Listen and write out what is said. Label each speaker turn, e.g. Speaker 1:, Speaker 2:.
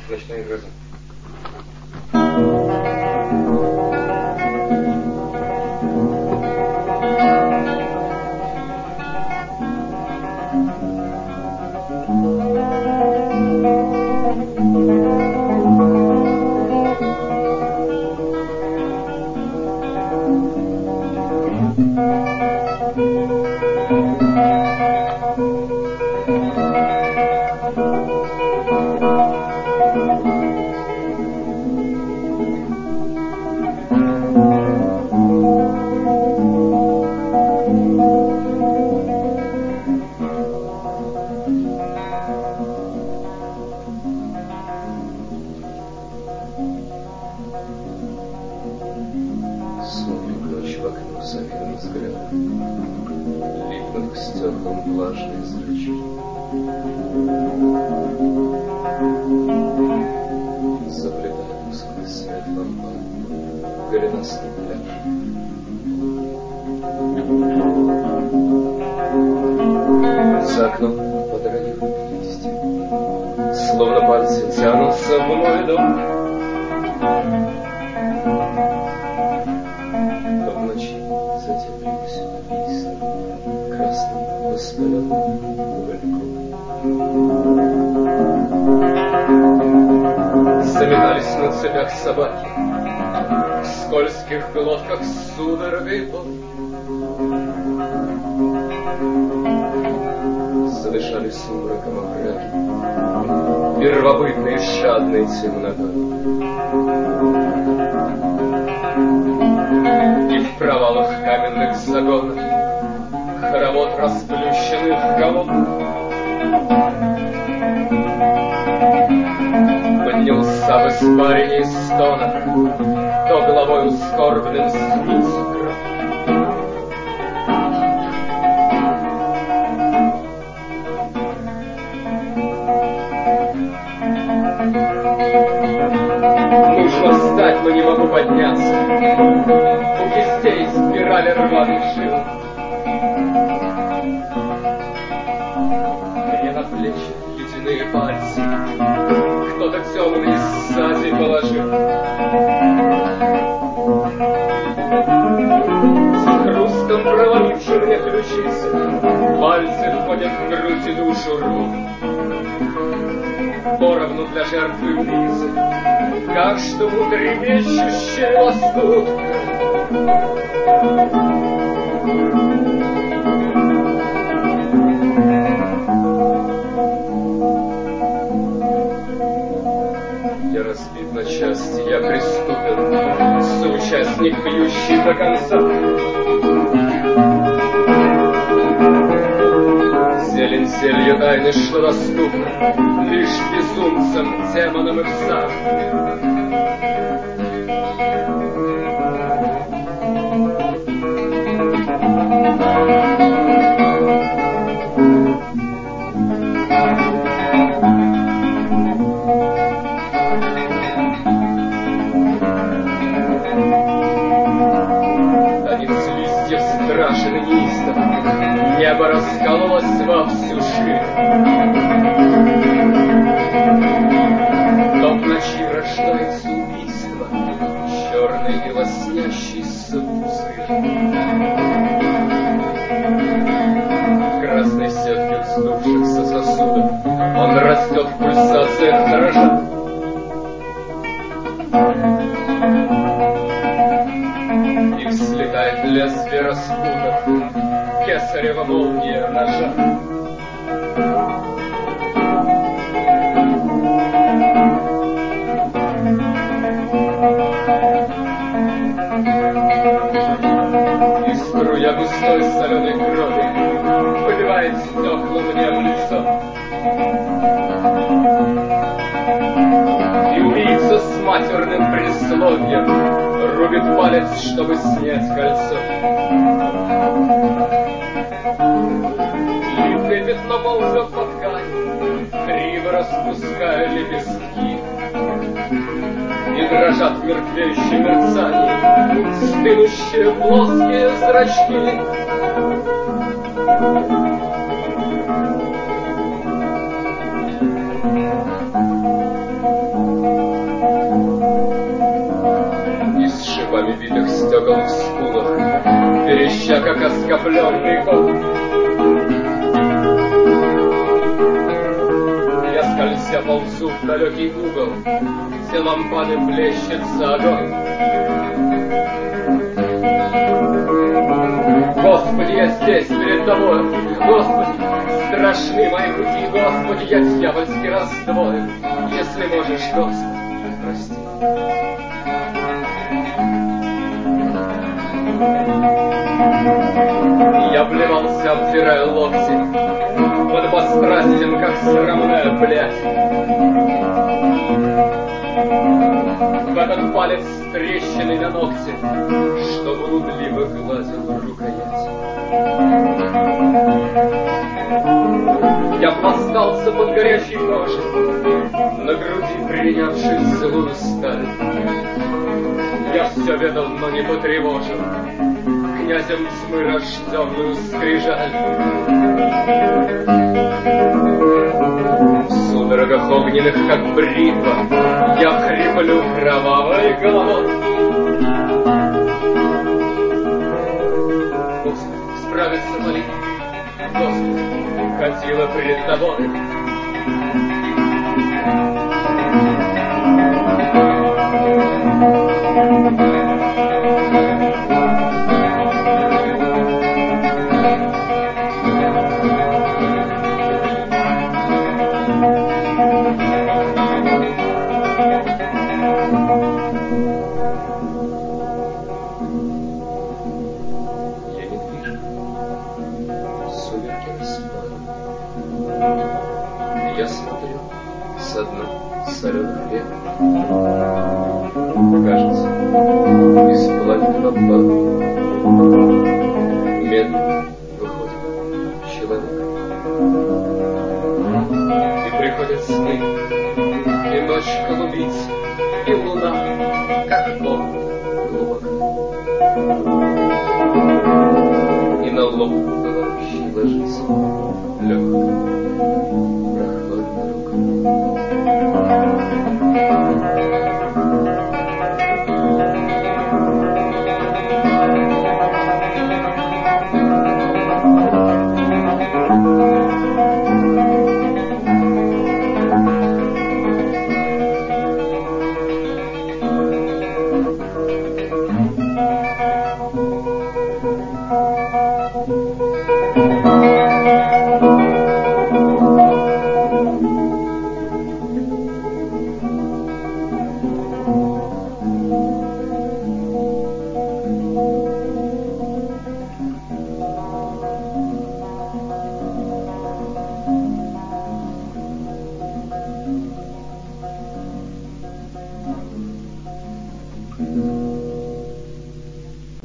Speaker 1: Ночная гроза.
Speaker 2: За окном подорожив листья, словно пальцы тянутся в мой дом. Но в ночи затеплилось убийство красным воспаленным угольком. Заметались на цепях собаки, в скользких глотках судорогой боль. Задышали сумраком овраги, первобытной жадной темнотой. И в провалах каменных загонов хоровод расплющенных голов поднялся в испарении стонов, то головою скорбным снизу кровь. Нужно встать, но не могу подняться. У кистей спирали рваных жил. Мне на плечи ледяные пальцы кто-то темный сзади положил. С хрустом проваливши мне ключицы, пальцы входят в грудь и душу рвут. Поровну для жертвы близы, как что трепещущее растут. Я разбит на части, я преступен, соучастник, пьющий до конца. Зелень зелье тайны, что доступно лишь безумцам, демонам и псам. Танец листьев страшен и неистов, небо раскололось во всю ширь. Но в ночи рождается убийство, черный и лоснящийся пузырь. В красной сетке вздувшихся сосудов он растет в пульсациях дрожа. Их слетает лезвие распутов, кесарева молния ножа. И струя густой соленой крови поливает стекла мне в лицо. И убийца с матерным присловием рубит палец, чтобы снять кольцо. Липкое пятно ползет по ткани, криво распуская лепестки. И дрожат в мертвеющем мерцании стынущие плоские зрачки. оскопленный кот. Я скользя ползу в далекий угол, где лампады плещется огонь. Господи, я здесь перед тобой, Господи, страшны мои пути, Господи, я дьявольски раздвоен. Если можешь, Господи, прости. Я плевался, обтирая локти, подбострастен, как срамная блядь. В этот палец трещины на ногте, что блудливо гладил рукоять. Я пластался под горячей кожей, на груди принявший злую сталь. Я все ведал, но не потревожил князем тьмы рожденную скрижаль. В судорогах огненных, как бритва, я хриплю кровавой головой. Господи, справится молитва, Господи, ходила пред тобой. Я смотрю со дна соленых век. Кажется, из пламенного обвала медленно выходит человек. И приходят сны, и ночь голубится, и луна, как глубоко. И на лоб